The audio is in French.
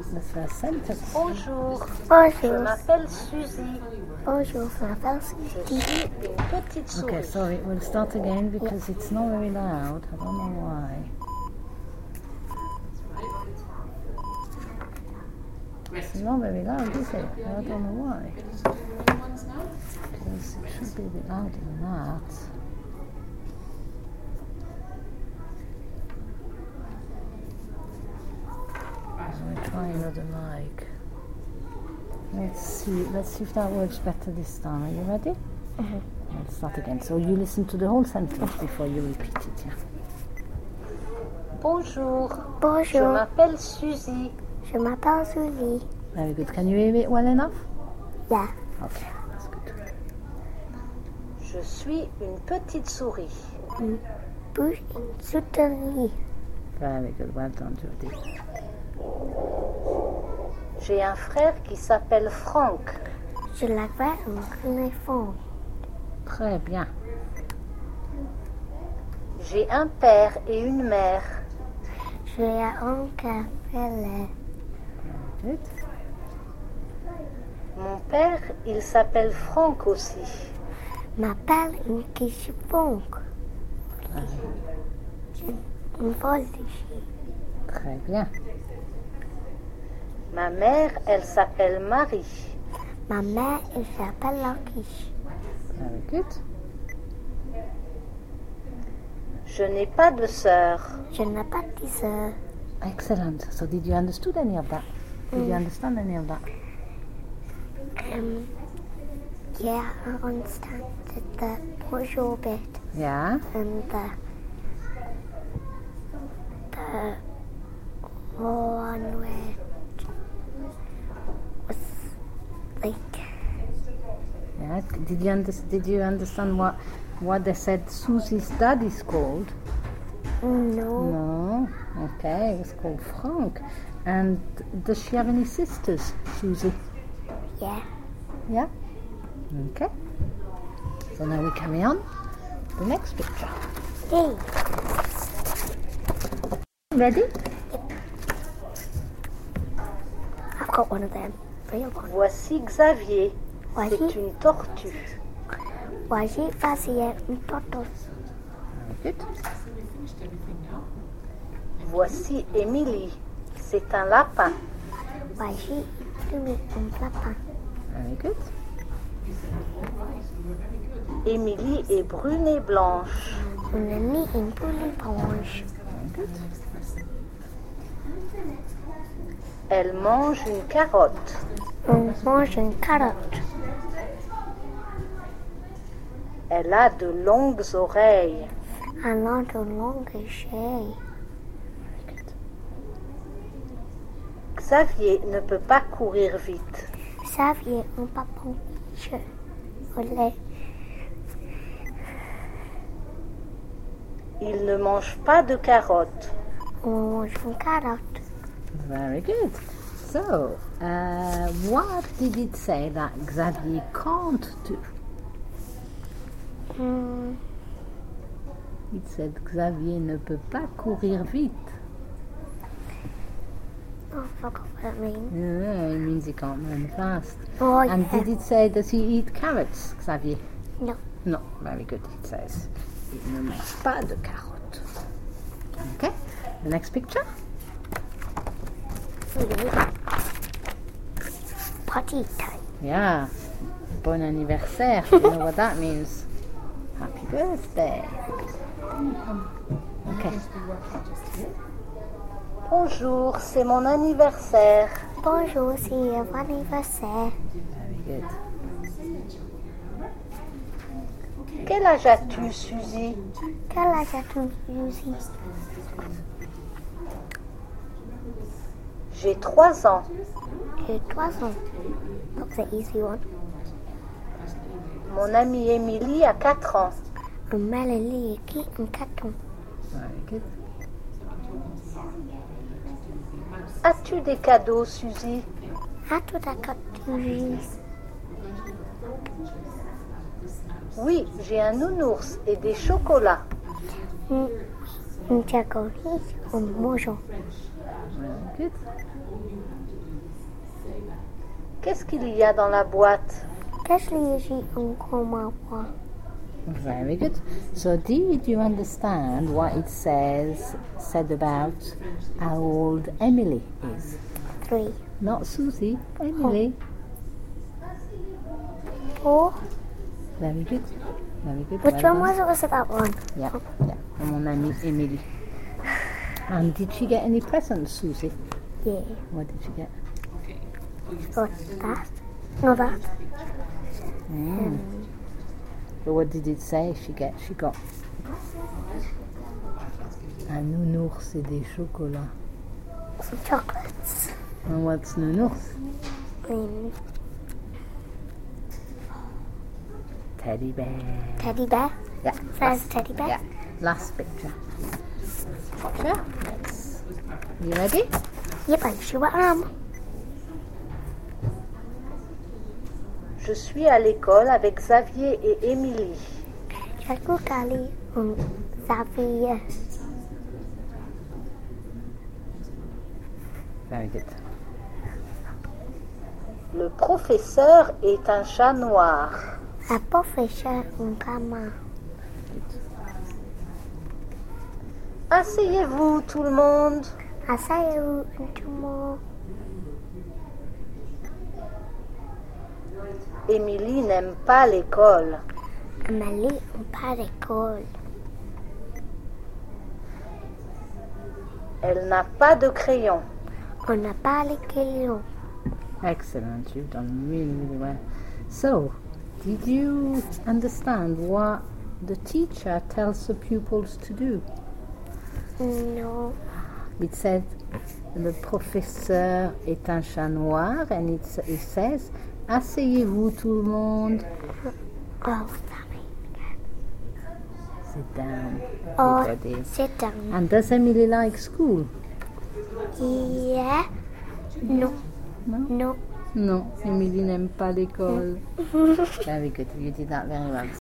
the first sentence. Bonjour, je Bonjour. m'appelle Suzy. Bonjour, je m'appelle Je Suzy. suis une petite souris. Okay, sorry, we'll start again because it's not very loud. I don't know why. It's not very loud, is it? I don't know why. Because it should be a bit louder than that. We'll try another mic. Let's see if that works better this time. Are you ready? Let's start again. So you listen to the whole sentence before you repeat it, yeah? Bonjour, je Bonjour, m'appelle Suzy. je m'appelle Suzy. Very good. Can you hear it well enough? Yeah. Okay, that's good. Je suis une petite souris. Bouche soutenue. Very good. Well done, Jody. J'ai un frère qui s'appelle Franck. Je l'appelle un éléphant. Très bien. J'ai un père et une mère. J'ai un café. Good. Mon père, il s'appelle Franck aussi. M'appelle une quichefonque. Un voltige. Très bien. Ma mère, elle s'appelle Marie. Ma mère, elle s'appelle la quiche. Very good. Je n'ai pas de sœur. Je n'ai pas de sœur. Excellent. So did you understand any of that? Did you understand any of that? Yeah, I understand the bonjour bit Yeah. and the one which was like Yeah. Did you understand what they said Susie's dad is called? no. No. Okay, it was called Frank. And does she have any sisters, Susie? Yeah. Yeah. Okay. So now we carry on. The next picture. Hey. Ready? I've got one of them. Real one. Voici Xavier. Voici, C'est une tortue. voici facile une tortoise. Very good. Voici Émilie. C'est un lapin. Voici un lapin. Very good. Émilie est brune et blanche. On a mis une poule blanche. Very good. Elle mange une carotte. On mange une carotte. Elle a de longues oreilles. Elle a de longues échelles. Xavier ne peut pas courir vite. Xavier, un papon. Au lait. Il ne mange pas de carottes. On mange une carotte. Very good. So, what did it say that Xavier can't do? It said Xavier ne peut pas courir vite. Oh, I forgot what that means. Yeah, it means he can't run fast. Oh, And yeah. did it say, does he eat carrots, Xavier? No. No, very good. It says, il ne mange pas de carottes. Okay, the next picture. Party time. Yeah, bon anniversaire. You know what that means? Happy birthday. Okay, Bonjour, c'est mon anniversaire. Bonjour, c'est mon anniversaire. very good. Quel âge as-tu, Suzy? Quel âge as-tu, Suzy? J'ai 3 ans. J'ai 3 ans. That's an easy one. Mon amie Émilie a 4 ans. Mélanie qui a 4 ans. Very good. As-tu des cadeaux, Suzy? As-tu d'accord, Suzy? Oui, j'ai un nounours et des chocolats. Un chocolat, un bonjour. Very good. Qu'est-ce qu'il y a dans la boîte? Qu'est-ce que j'ai encore ma voix? Very good. So did you understand what it said about how old Emily is? 3. Not Susie, Emily. 4. Very good. Very good. Which well one done. was it that one? Yeah, yeah. And one Emily. And did she get any presents, Susie? Yeah. What did she get? Got that. No, that. So what did it say she got un nounours et des chocolats. Some chocolates. And what's nounours? Teddy bear. Teddy bear. Yeah. Says teddy bear. Yeah. Last picture. Picture. You ready? Yep, I'm sure I am. Je suis à l'école avec Xavier et Émilie. Jaco Kali und Xavier. Very good. Le professeur est un chat noir. Un professeur und Gamma. Asseyez-vous tout le monde. Asseyez-vous und tout le monde. Émilie n'aime pas l'école. Amélie und pas d'école. Elle n'a pas de crayon. On n'a pas les crayons. Excellent. You've done really, really well. So, did you understand what the teacher tells the pupils to do? No. It said, le professeur est un chat noir, and it says, asseyez-vous tout le monde. Oh, what's that mean? Sit down, Oh, everybody. sit down. And does Emily like school? Yeah. No. No? No. No, Emily n'aime pas l'école. Very good, you did that very well.